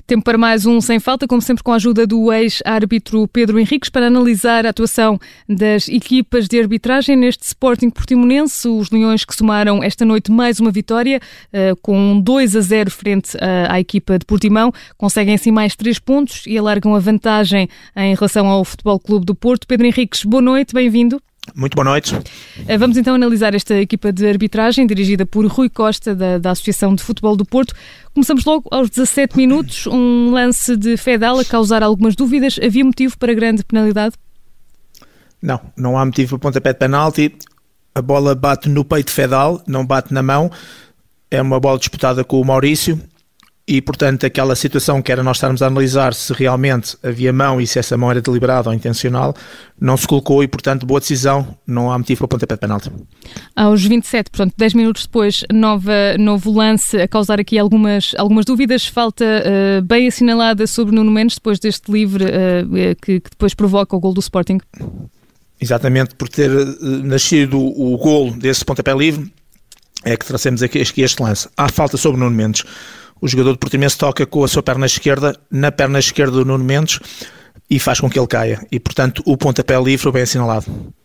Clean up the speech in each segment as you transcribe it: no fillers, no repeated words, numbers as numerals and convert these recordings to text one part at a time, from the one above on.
Tempo para mais um Sem Falta, como sempre com a ajuda do ex-árbitro Pedro Henriques, para analisar a atuação das equipas de arbitragem neste Sporting Portimonense. Os Leões que somaram esta noite mais uma vitória, com 2-0 frente à equipa de Portimão. Conseguem assim mais 3 pontos e alargam a vantagem em relação ao Futebol Clube do Porto. Pedro Henriques, boa noite, bem-vindo. Muito boa noite. Vamos então analisar esta equipa de arbitragem, dirigida por Rui Costa, da Associação de Futebol do Porto. Começamos logo aos 17 minutos, um lance de Fedal a causar algumas dúvidas. Havia motivo para grande penalidade? Não há motivo para pontapé de penalti. A bola bate no peito de Fedal, não bate na mão. É uma bola disputada com o Maurício. E, portanto, aquela situação que era nós estarmos a analisar se realmente havia mão e se essa mão era deliberada ou intencional, não se colocou e, portanto, boa decisão, não há motivo para pontapé de penalti. Aos 27, portanto, 10 minutos depois, novo lance a causar aqui algumas dúvidas. Falta bem assinalada sobre Nuno Mendes, depois deste livre que depois provoca o golo do Sporting. Exatamente, por ter nascido o golo desse pontapé livre, é que trazemos aqui este lance. Há falta sobre Nuno Mendes. O jogador de Portimonense toca com a sua perna esquerda na perna esquerda do Nuno Mendes e faz com que ele caia. E, portanto, o pontapé livre foi bem assinalado.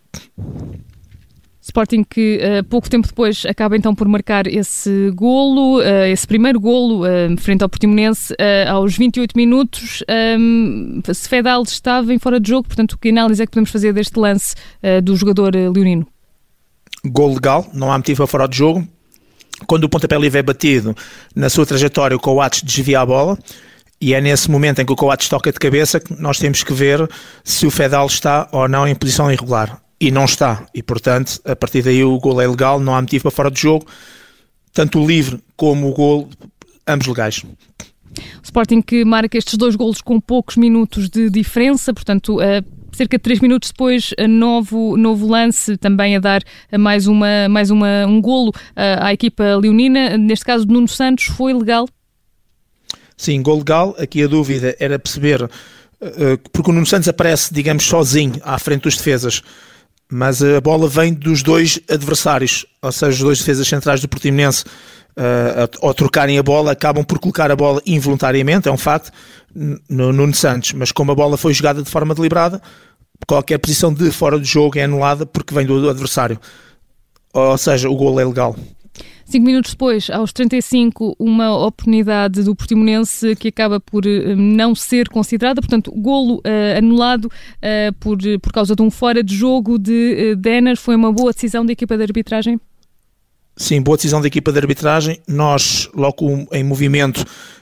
Sporting que pouco tempo depois acaba então por marcar esse golo, esse primeiro golo frente ao Portimonense aos 28 minutos. Se Fedal estava em fora de jogo, portanto, que análise é que podemos fazer deste lance do jogador leonino? Golo legal, não há motivo a fora de jogo. Quando o pontapé livre é batido, na sua trajetória o Coates desvia a bola e é nesse momento em que o Coates toca de cabeça que nós temos que ver se o Fedal está ou não em posição irregular. E não está. E, portanto, a partir daí o golo é legal, não há motivo para fora de jogo. Tanto o livre como o golo, ambos legais. O Sporting que marca estes 2 golos com poucos minutos de diferença, portanto... cerca de 3 minutos depois, novo lance, também a dar mais um golo à equipa leonina. Neste caso, de Nuno Santos, foi legal? Sim, golo legal. Aqui a dúvida era perceber, porque o Nuno Santos aparece, digamos, sozinho à frente dos defesas, mas a bola vem dos 2 adversários, ou seja, os 2 defesas centrais do Portimonense, ao trocarem a bola, acabam por colocar a bola involuntariamente, é um facto, no Nuno Santos, mas como a bola foi jogada de forma deliberada, qualquer posição de fora de jogo é anulada porque vem do adversário, ou seja, o golo é legal. 5 minutos depois, aos 35, uma oportunidade do Portimonense que acaba por não ser considerada, portanto, golo anulado por causa de um fora de jogo de Denner. Foi uma boa decisão da equipa de arbitragem? Sim, boa decisão da equipa de arbitragem. Nós, logo em movimento,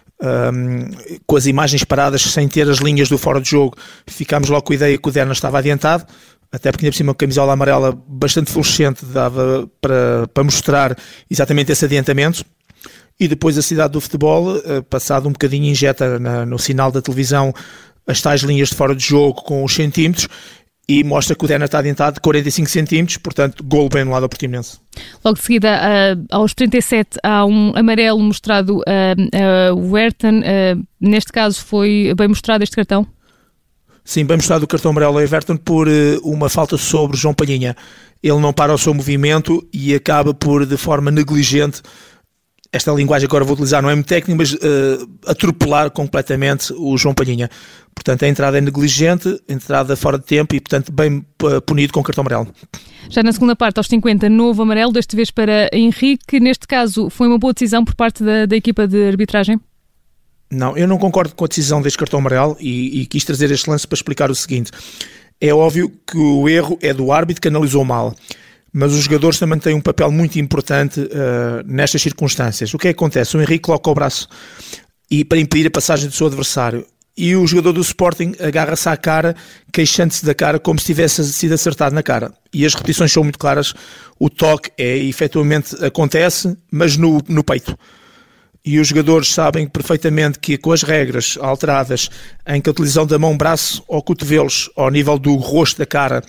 com as imagens paradas, sem ter as linhas do fora de jogo, ficámos logo com a ideia que o Denner estava adiantado, até porque ainda por cima a camisola amarela bastante fluorescente dava para mostrar exatamente esse adiantamento. E depois a Cidade do Futebol, passado um bocadinho, injeta no sinal da televisão as tais linhas de fora de jogo com os centímetros, e mostra que o Denner está adiantado de 45 centímetros, portanto, golo bem anulado ao Portimonense. Logo de seguida, aos 37, há um amarelo mostrado a Werton. Neste caso, foi bem mostrado este cartão? Sim, bem mostrado o cartão amarelo a Everton por uma falta sobre João Palhinha. Ele não para o seu movimento e acaba por, de forma negligente, esta linguagem que agora vou utilizar não é muito técnica, mas atropelar completamente o João Palhinha. Portanto, a entrada é negligente, a entrada fora de tempo e, portanto, bem punido com o cartão amarelo. Já na segunda parte, aos 50, novo amarelo, desta vez para Henrique. Neste caso, foi uma boa decisão por parte da equipa de arbitragem? Não, eu não concordo com a decisão deste cartão amarelo e quis trazer este lance para explicar o seguinte. É óbvio que o erro é do árbitro que analisou mal, mas os jogadores também têm um papel muito importante nestas circunstâncias. O que é que acontece? O Henrique coloca o braço para impedir a passagem do seu adversário e o jogador do Sporting agarra-se à cara, queixando-se da cara como se tivesse sido acertado na cara. E as repetições são muito claras. O toque efetivamente acontece, mas no peito. E os jogadores sabem perfeitamente que com as regras alteradas em que a utilização da mão, braço ou cotovelos ao nível do rosto da cara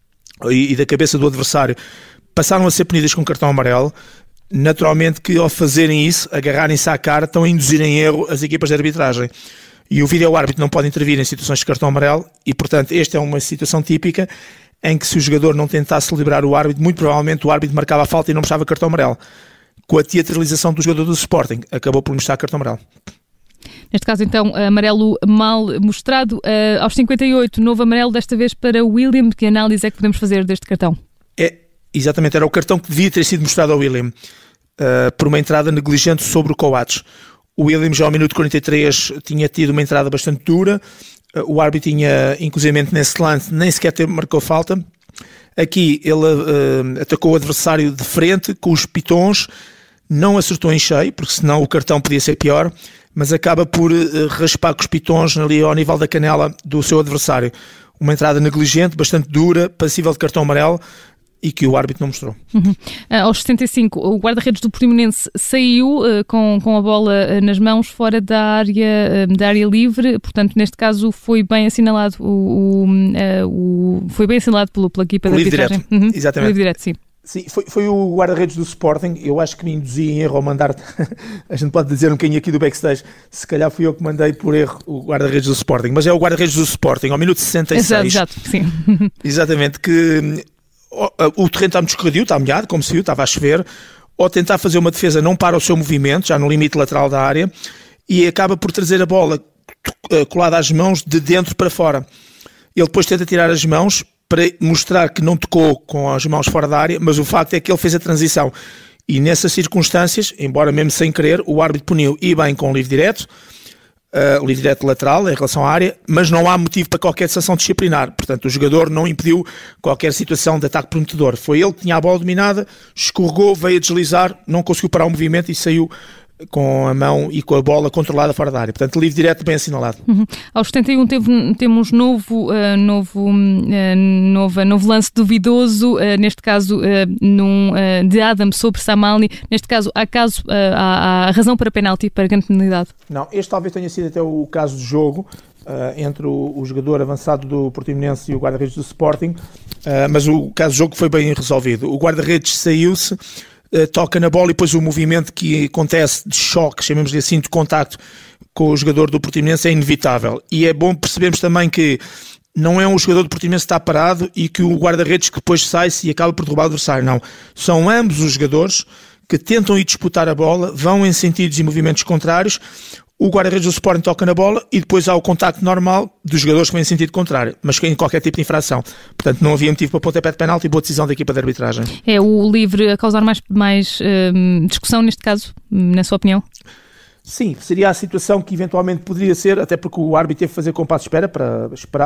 e da cabeça do adversário passaram a ser punidas com cartão amarelo, naturalmente que ao fazerem isso, agarrarem-se à cara, estão a induzir em erro as equipas de arbitragem. E o vídeo-árbitro não pode intervir em situações de cartão amarelo e, portanto, esta é uma situação típica em que se o jogador não tentasse liberar o árbitro, muito provavelmente o árbitro marcava a falta e não mostrava cartão amarelo. Com a teatralização do jogador do Sporting, acabou por mostrar cartão amarelo. Neste caso, então, amarelo mal mostrado. Aos 58, novo amarelo, desta vez para William. Que análise é que podemos fazer deste cartão? Exatamente, era o cartão que devia ter sido mostrado ao William, por uma entrada negligente sobre o Coates. O William já ao minuto 43 tinha tido uma entrada bastante dura. O árbitro tinha, inclusive nesse lance, nem sequer marcou falta. Aqui ele atacou o adversário de frente com os pitons, não acertou em cheio, porque senão o cartão podia ser pior, mas acaba por raspar com os pitons ali ao nível da canela do seu adversário. Uma entrada negligente, bastante dura, passível de cartão amarelo, e que o árbitro não mostrou. Aos 75, o guarda-redes do Portimonense saiu com a bola nas mãos fora da área livre, portanto, neste caso foi bem assinalado foi bem assinalado pela equipa de arbitragem. Exatamente. Livre direto, sim. Sim, foi o guarda-redes do Sporting. Eu acho que me induzi em erro ao mandar. A gente pode dizer um bocadinho aqui do backstage. Se calhar fui eu que mandei por erro o guarda-redes do Sporting, mas é o guarda-redes do Sporting, ao minuto 66. Exato, sim. Exatamente, que o terreno está muito escorregadio, está molhado, como se viu, estava a chover. Ao tentar fazer uma defesa, não para o seu movimento, já no limite lateral da área, e acaba por trazer a bola colada às mãos de dentro para fora. Ele depois tenta tirar as mãos para mostrar que não tocou com as mãos fora da área, mas o facto é que ele fez a transição. E nessas circunstâncias, embora mesmo sem querer, o árbitro puniu e bem com o livre direto lateral em relação à área, mas não há motivo para qualquer sanção disciplinar. Portanto, o jogador não impediu qualquer situação de ataque prometedor. Foi ele que tinha a bola dominada, escorregou, veio a deslizar, não conseguiu parar o movimento e saiu com a mão e com a bola controlada fora da área. Portanto, livre direto bem assinalado. Aos 71 temos novo lance duvidoso, neste caso de Adam sobre Samalny. Neste caso, há razão para penalti, para grande penalidade? Não, este talvez tenha sido até o caso de jogo entre o jogador avançado do Portimonense e o guarda-redes do Sporting, mas o caso de jogo foi bem resolvido. O guarda-redes saiu-se, toca na bola e depois o movimento que acontece de choque, chamemos-lhe assim, de contacto com o jogador do Portimonense é inevitável. E é bom percebermos também que não é um jogador do Portimonense que está parado e que o guarda-redes que depois sai-se e acaba por derrubar o adversário, não. São ambos os jogadores que tentam ir disputar a bola, vão em sentidos e movimentos contrários. O guarda-redes do Sporting toca na bola e depois há o contacto normal dos jogadores que vêm em sentido contrário, mas em qualquer tipo de infração. Portanto, não havia motivo para pontapé de penalti e boa decisão da equipa de arbitragem. É o livre a causar mais discussão neste caso, na sua opinião? Sim, seria a situação que eventualmente poderia ser, até porque o árbitro teve que fazer compasso de espera para esperar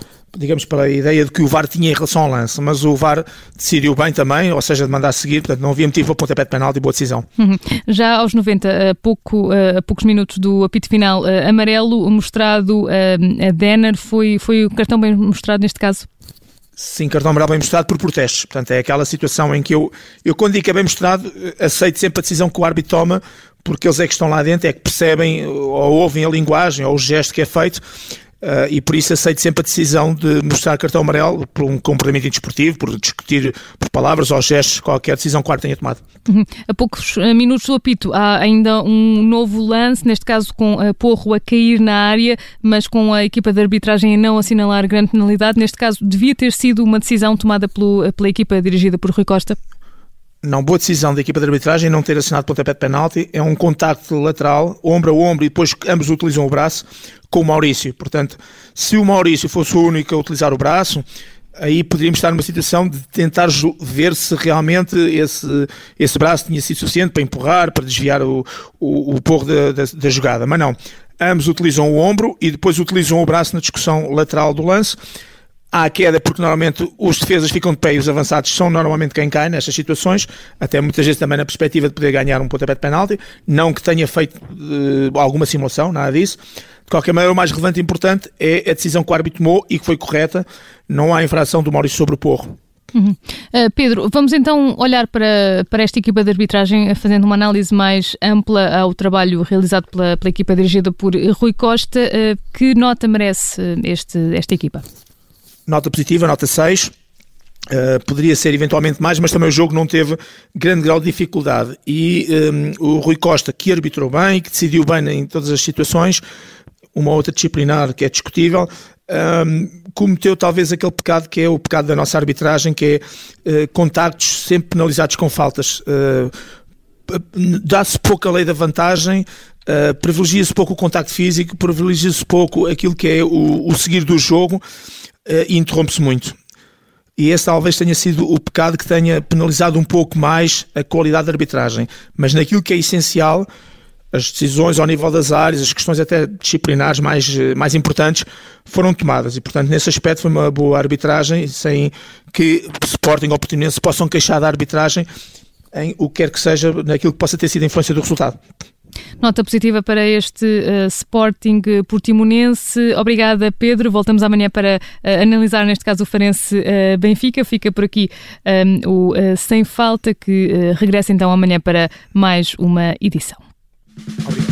pela ideia de que o VAR tinha em relação ao lance, mas o VAR decidiu bem também, ou seja, de mandar seguir, portanto não havia motivo para pontapé de penalti e boa decisão. Já aos 90, a poucos minutos do apito final, amarelo mostrado a Denner, foi o cartão bem mostrado neste caso? Sim, cartão amarelo bem mostrado por protestos. Portanto, é aquela situação em que eu quando digo que é bem mostrado, aceito sempre a decisão que o árbitro toma, porque eles é que estão lá dentro, é que percebem ou ouvem a linguagem ou o gesto que é feito, e por isso aceito sempre a decisão de mostrar cartão amarelo por um comportamento indesportivo, por discutir por palavras ou gestos, qualquer decisão que o árbitro tenha tomado. A poucos minutos do apito há ainda um novo lance, neste caso com Porro a cair na área, mas com a equipa de arbitragem a não assinalar grande penalidade. Neste caso devia ter sido uma decisão tomada pela equipa dirigida por Rui Costa? Não, boa decisão da equipa de arbitragem não ter assinado pontapé de penalti. É um contacto lateral, ombro a ombro, e depois ambos utilizam o braço com o Maurício. Portanto, se o Maurício fosse o único a utilizar o braço, aí poderíamos estar numa situação de tentar ver se realmente esse braço tinha sido suficiente para empurrar, para desviar o Porro da jogada. Mas não, ambos utilizam o ombro e depois utilizam o braço na discussão lateral do lance. Há a queda porque normalmente os defesas ficam de pé e os avançados são normalmente quem cai nestas situações, até muitas vezes também na perspectiva de poder ganhar um pontapé de penalti, não que tenha feito alguma simulação, nada disso. De qualquer maneira, o mais relevante e importante é a decisão que o árbitro tomou e que foi correta. Não há infração do Maurício sobre o Porro. Pedro, vamos então olhar para esta equipa de arbitragem, fazendo uma análise mais ampla ao trabalho realizado pela equipa dirigida por Rui Costa. Que nota merece esta equipa? Nota positiva, nota 6. Poderia ser eventualmente mais, mas também o jogo não teve grande grau de dificuldade. E o Rui Costa, que arbitrou bem, que decidiu bem em todas as situações, uma outra disciplinar que é discutível, cometeu talvez aquele pecado que é o pecado da nossa arbitragem, que é contactos sempre penalizados com faltas. Dá-se pouca lei da vantagem privilegia-se pouco o contacto físico, privilegia-se pouco aquilo que é o seguir do jogo e interrompe-se muito. E esse talvez tenha sido o pecado que tenha penalizado um pouco mais a qualidade da arbitragem. Mas naquilo que é essencial, as decisões ao nível das áreas, as questões até disciplinares mais importantes foram tomadas. E, portanto, nesse aspecto foi uma boa arbitragem, sem que Sporting ou Portimonense possam queixar da arbitragem em o que quer que seja, naquilo que possa ter sido a influência do resultado. Nota positiva para este Sporting Portimonense. Obrigada, Pedro. Voltamos amanhã para analisar, neste caso, o Farense Benfica. Fica por aqui o Sem Falta, que regressa então amanhã para mais uma edição. Obrigado.